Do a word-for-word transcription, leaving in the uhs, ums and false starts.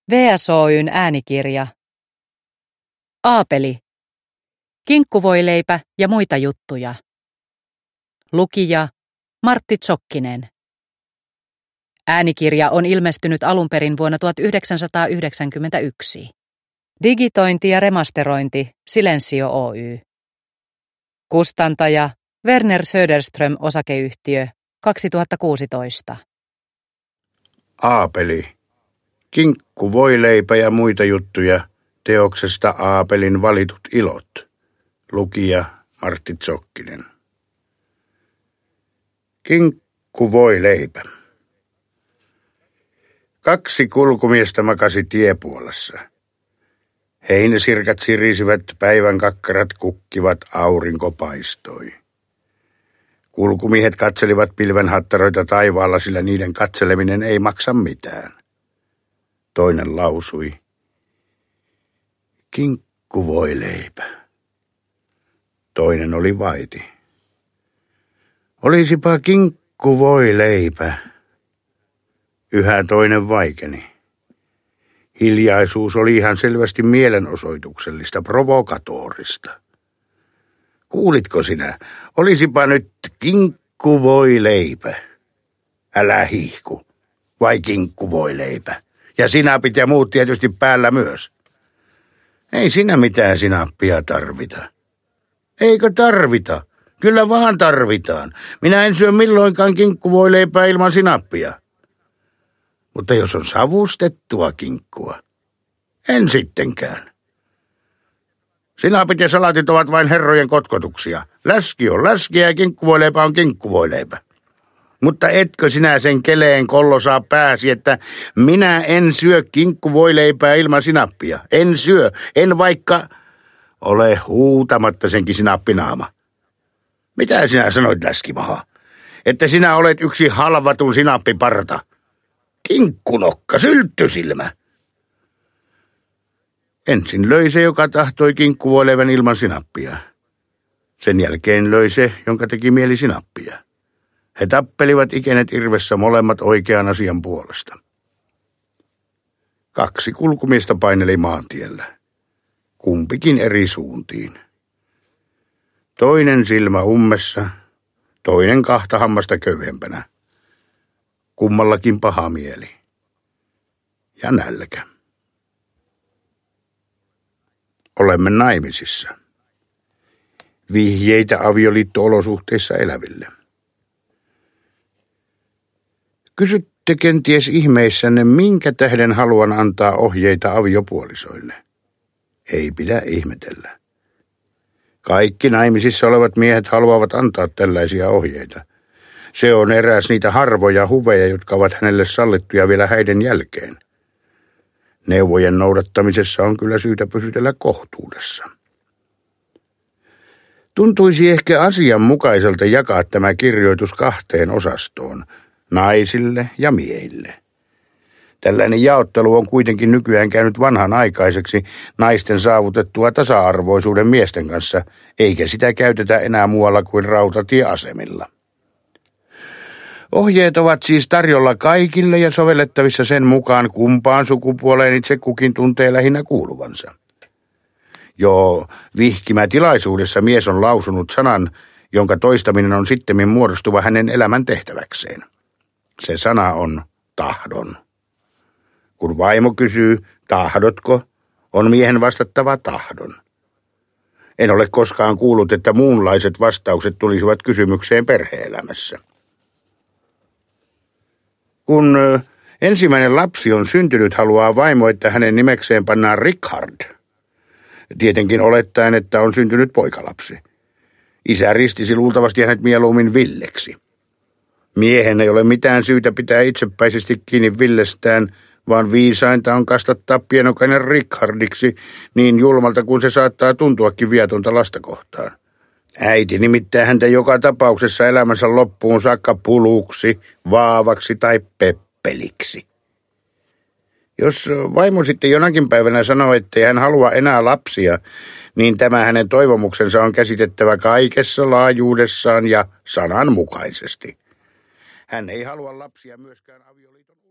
V S Oy:n äänikirja. Aapeli. Kinkkuvoileipä ja muita juttuja. Lukija Martti Tsokkinen. Äänikirja on ilmestynyt alun perin vuonna tuhatyhdeksänsataayhdeksänkymmentäyksi. Digitointi ja remasterointi Silensio Oy. Kustantaja Werner Söderström osakeyhtiö kaksituhattakuusitoista. Aapeli. Kinkkuvoileipä ja muita juttuja teoksesta Aapelin valitut ilot. Lukija Martti Tsokkinen. Kinkkuvoileipä. Kaksi kulkumiestä makasi tiepuolessa. Heinäsirkat sirisivät, päivän kakkarat kukkivat, aurinko paistoi. Kulkumiehet katselivat pilvenhattaroita taivaalla, sillä niiden katseleminen ei maksa mitään. Toinen lausui: kinkkuvoileipä. Toinen oli vaiti: olisipa kinkkuvoileipä. Yhä toinen vaikeni. Hiljaisuus oli ihan selvästi mielenosoituksellista, provokatorista. Kuulitko sinä? Olisipa nyt kinkkuvoileipä. Älä hihku. Vai kinkkuvoileipä. Ja sinapit ja muut tietysti päällä myös. Ei sinä mitään sinappia tarvita. Eikö tarvita? Kyllä vaan tarvitaan. Minä en syö milloinkaan kinkkuvoileipää ilman sinappia. Mutta jos on savustettua kinkkua, en sittenkään. Sinapit ja salatit ovat vain herrojen kotkotuksia. Läski on läskiä ja kinkkuvoileipä on kinkkuvoileipä. Mutta etkö sinä sen keleen kollo saa pääsi, että minä en syö kinkkuvoileipää ilman sinappia. En syö, en vaikka ole huutamatta senkin sinappinaama. Mitä sinä sanoit, läskimaha? Että sinä olet yksi halvatun sinappiparta. Kinkkunokka, sylttysilmä. Ensin löi se, joka tahtoi kinkkuvoileivän ilman sinappia. Sen jälkeen löi se, jonka teki mieli sinappia. He tappelivat ikenet irvessä molemmat oikean asian puolesta. Kaksi kulkumiestä paineli maantiellä. Kumpikin eri suuntiin. Toinen silmä ummessa, toinen kahta hammasta köyhempänä. Kummallakin paha mieli. Ja nälkä. Olemme naimisissa. Vihjeitä avioliitto-olosuhteissa eläville. Kysytte kenties ihmeissänne, minkä tähden haluan antaa ohjeita aviopuolisoille. Ei pidä ihmetellä. Kaikki naimisissa olevat miehet haluavat antaa tällaisia ohjeita. Se on eräs niitä harvoja huveja, jotka ovat hänelle sallittuja vielä häiden jälkeen. Neuvojen noudattamisessa on kyllä syytä pysytellä kohtuudessa. Tuntuisi ehkä asianmukaiselta jakaa tämä kirjoitus kahteen osastoon, naisille ja miehille. Tällainen jaottelu on kuitenkin nykyään käynyt vanhanaikaiseksi naisten saavutettua tasa-arvoisuuden miesten kanssa, eikä sitä käytetä enää muualla kuin rautatieasemilla. Ohjeet ovat siis tarjolla kaikille ja sovellettavissa sen mukaan, kumpaan sukupuoleen itse kukin tuntee lähinnä kuuluvansa. Jo vihkimätilaisuudessa mies on lausunut sanan, jonka toistaminen on sittemmin muodostuva hänen elämän tehtäväkseen. Se sana on tahdon. Kun vaimo kysyy, tahdotko, on miehen vastattava tahdon. En ole koskaan kuullut, että muunlaiset vastaukset tulisivat kysymykseen perhe-elämässä. Kun ensimmäinen lapsi on syntynyt, haluaa vaimo, että hänen nimekseen pannaan Richard. Tietenkin olettaen, että on syntynyt poikalapsi. Isä ristisi luultavasti hänet mieluummin Villeksi. Miehen ei ole mitään syytä pitää itsepäisesti kiinni Villestään, vaan viisainta on kasvattaa pienokainen Richardiksi niin julmalta kuin se saattaa tuntuakin viatonta lasta kohtaan. Äiti nimittää häntä joka tapauksessa elämänsä loppuun saakka Puluksi, Vaavaksi tai Peppeliksi. Jos vaimo sitten jonakin päivänä sanoo, ettei hän halua enää lapsia, niin tämä hänen toivomuksensa on käsitettävä kaikessa laajuudessaan ja sananmukaisesti. Hän ei halua lapsia myöskään avioliiton